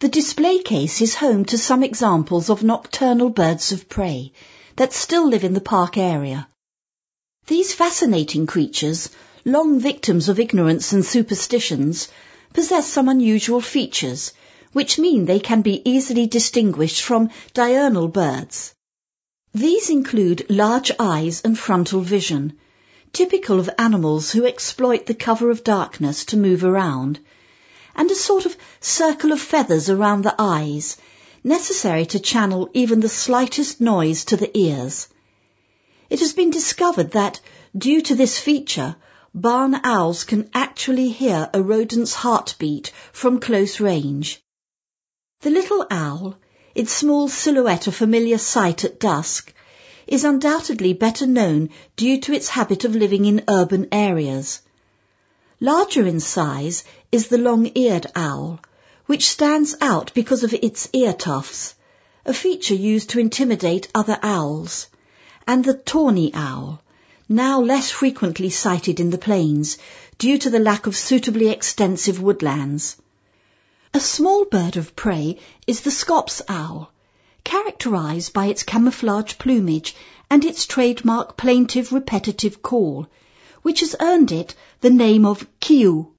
The display case is home to some examples of nocturnal birds of prey that still live in the park area. These fascinating creatures, long victims of ignorance and superstitions, possess some unusual features, which mean they can be easily distinguished from diurnal birds. These include large eyes and frontal vision, typical of animals who exploit the cover of darkness to move around, and a sort of circle of feathers around the eyes, necessary to channel even the slightest noise to the ears. It has been discovered that, due to this feature, barn owls can actually hear a rodent's heartbeat from close range. The little owl, its small silhouette a familiar sight at dusk, is undoubtedly better known due to its habit of living in urban areas. Larger in size is the long-eared owl, which stands out because of its ear tufts, a feature used to intimidate other owls, and the tawny owl, now less frequently sighted in the plains due to the lack of suitably extensive woodlands. A small bird of prey is the Scops owl, characterized by its camouflage plumage and its trademark plaintive repetitive call, which has earned it the name of kiu.